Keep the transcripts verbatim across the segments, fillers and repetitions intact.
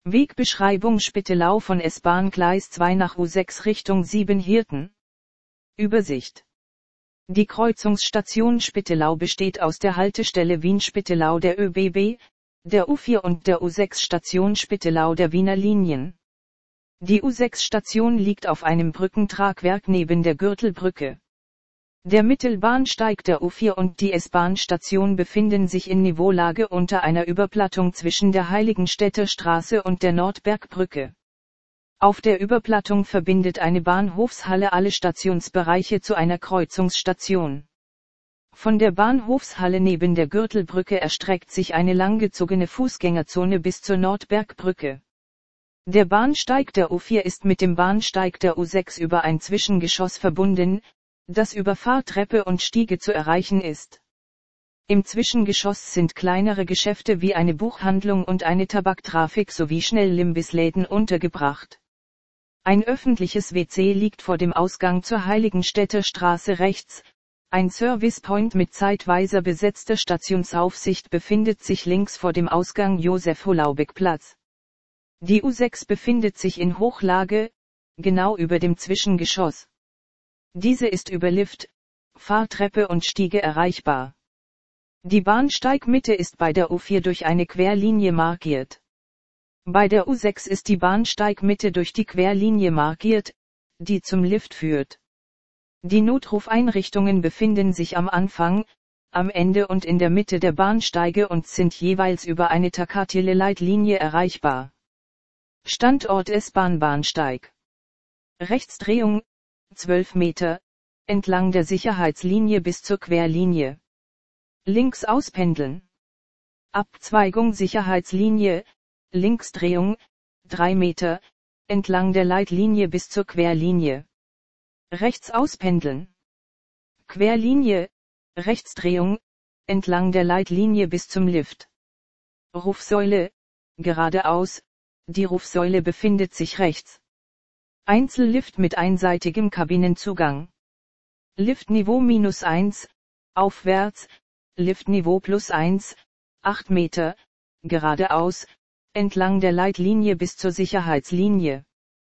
Wegbeschreibung Spittelau von S-Bahn Gleis zwei nach U sechs Richtung Siebenhirten. Übersicht. Die Kreuzungsstation Spittelau besteht aus der Haltestelle Wien-Spittelau der ÖBB, der U vier und der U sechs Station Spittelau der Wiener Linien. Die U sechs Station liegt auf einem Brückentragwerk neben der Gürtelbrücke. Der Mittelbahnsteig der U vier und die S-Bahn-Station befinden sich in Niveaulage unter einer Überplattung zwischen der Heiligenstädter Straße und der Nordbergbrücke. Auf der Überplattung verbindet eine Bahnhofshalle alle Stationsbereiche zu einer Kreuzungsstation. Von der Bahnhofshalle neben der Gürtelbrücke erstreckt sich eine langgezogene Fußgängerzone bis zur Nordbergbrücke. Der Bahnsteig der U vier ist mit dem Bahnsteig der U sechs über ein Zwischengeschoss verbunden, das über Fahrtreppe und Stiege zu erreichen ist. Im Zwischengeschoss sind kleinere Geschäfte wie eine Buchhandlung und eine Tabaktrafik sowie Schnellimbissläden untergebracht. Ein öffentliches W C liegt vor dem Ausgang zur Heiligenstädter Straße rechts, ein Servicepoint mit zeitweiser besetzter Stationsaufsicht befindet sich links vor dem Ausgang Josef-Holaubek-Platz. Die U sechs befindet sich in Hochlage, genau über dem Zwischengeschoss. Diese ist über Lift, Fahrtreppe und Stiege erreichbar. Die Bahnsteigmitte ist bei der U vier durch eine Querlinie markiert. Bei der U sechs ist die Bahnsteigmitte durch die Querlinie markiert, die zum Lift führt. Die Notrufeinrichtungen befinden sich am Anfang, am Ende und in der Mitte der Bahnsteige und sind jeweils über eine Takatile-Leitlinie erreichbar. Standort S-Bahn-Bahnsteig. Rechtsdrehung, zwölf Meter, entlang der Sicherheitslinie bis zur Querlinie. Links auspendeln. Abzweigung Sicherheitslinie, Linksdrehung, drei Meter, entlang der Leitlinie bis zur Querlinie. Rechts auspendeln. Querlinie, Rechtsdrehung, entlang der Leitlinie bis zum Lift. Rufsäule, geradeaus, die Rufsäule befindet sich rechts. Einzellift mit einseitigem Kabinenzugang. Liftniveau minus eins, aufwärts, Liftniveau plus eins, acht Meter, geradeaus, entlang der Leitlinie bis zur Sicherheitslinie.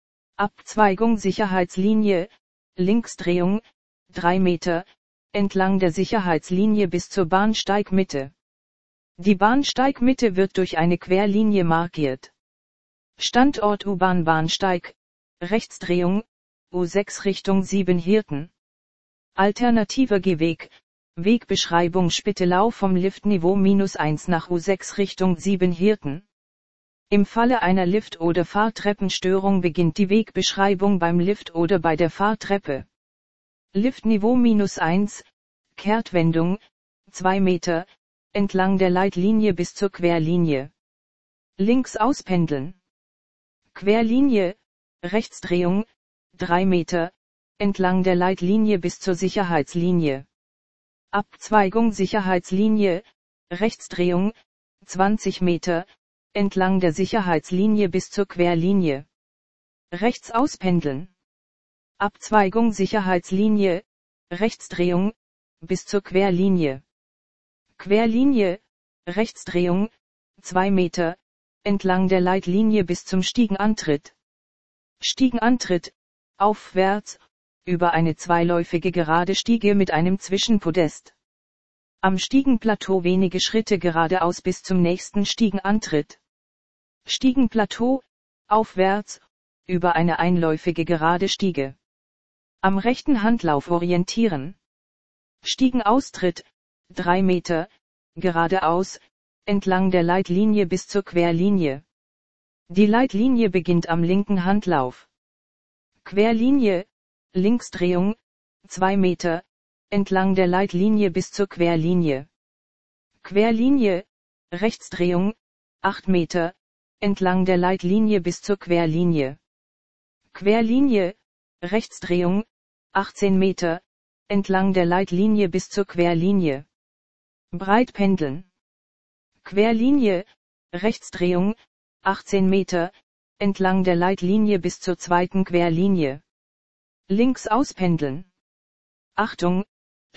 Abzweigung Sicherheitslinie, Linksdrehung, drei Meter, entlang der Sicherheitslinie bis zur Bahnsteigmitte. Die Bahnsteigmitte wird durch eine Querlinie markiert. Standort U-Bahn-Bahnsteig, Rechtsdrehung, U sechs Richtung Siebenhirten. Alternativer Gehweg, Wegbeschreibung Spittelau vom Liftniveau minus eins nach U sechs Richtung Siebenhirten. Im Falle einer Lift- oder Fahrtreppenstörung beginnt die Wegbeschreibung beim Lift oder bei der Fahrtreppe. Liftniveau minus eins, Kehrtwendung, zwei Meter, entlang der Leitlinie bis zur Querlinie. Links auspendeln. Querlinie, Rechtsdrehung, drei Meter, entlang der Leitlinie bis zur Sicherheitslinie. Abzweigung Sicherheitslinie, Rechtsdrehung, zwanzig Meter, entlang der Sicherheitslinie bis zur Querlinie. Rechts auspendeln. Abzweigung Sicherheitslinie, Rechtsdrehung, bis zur Querlinie. Querlinie, Rechtsdrehung, zwei Meter, entlang der Leitlinie bis zum Stiegenantritt. Stiegenantritt, aufwärts, über eine zweiläufige gerade Stiege mit einem Zwischenpodest. Am Stiegenplateau wenige Schritte geradeaus bis zum nächsten Stiegenantritt. Stiegenplateau, aufwärts, über eine einläufige gerade Stiege. Am rechten Handlauf orientieren. Stiegenaustritt, drei Meter, geradeaus, entlang der Leitlinie bis zur Querlinie. Die Leitlinie beginnt am linken Handlauf. Querlinie, Linksdrehung, zwei Meter, entlang der Leitlinie bis zur Querlinie. Querlinie, Rechtsdrehung, acht Meter, entlang der Leitlinie bis zur Querlinie. Querlinie, Rechtsdrehung, achtzehn Meter, entlang der Leitlinie bis zur Querlinie. Breitpendeln. Querlinie, Rechtsdrehung, achtzehn Meter, entlang der Leitlinie bis zur zweiten Querlinie. Links auspendeln. Achtung,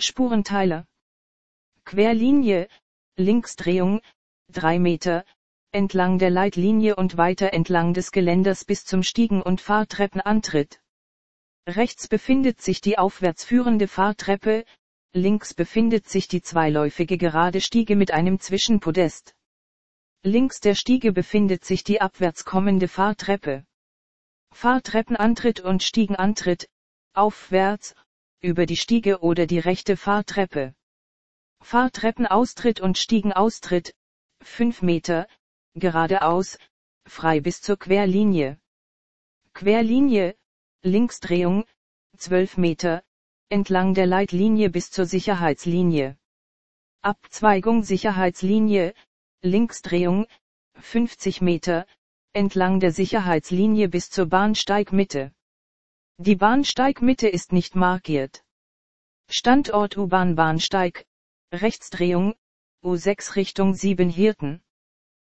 Spurenteiler. Querlinie, Linksdrehung, drei Meter, entlang der Leitlinie und weiter entlang des Geländers bis zum Stiegen- und Fahrtreppenantritt. Rechts befindet sich die aufwärts führende Fahrtreppe, links befindet sich die zweiläufige gerade Stiege mit einem Zwischenpodest. Links der Stiege befindet sich die abwärts kommende Fahrtreppe. Fahrtreppenantritt und Stiegenantritt, aufwärts, über die Stiege oder die rechte Fahrtreppe. Fahrtreppenaustritt und Stiegenaustritt, fünf Meter, geradeaus, frei bis zur Querlinie. Querlinie, Linksdrehung, zwölf Meter, entlang der Leitlinie bis zur Sicherheitslinie. Abzweigung Sicherheitslinie, Linksdrehung, fünfzig Meter, entlang der Sicherheitslinie bis zur Bahnsteigmitte. Die Bahnsteigmitte ist nicht markiert. Standort U-Bahn Bahnsteig, Rechtsdrehung, U sechs Richtung Siebenhirten.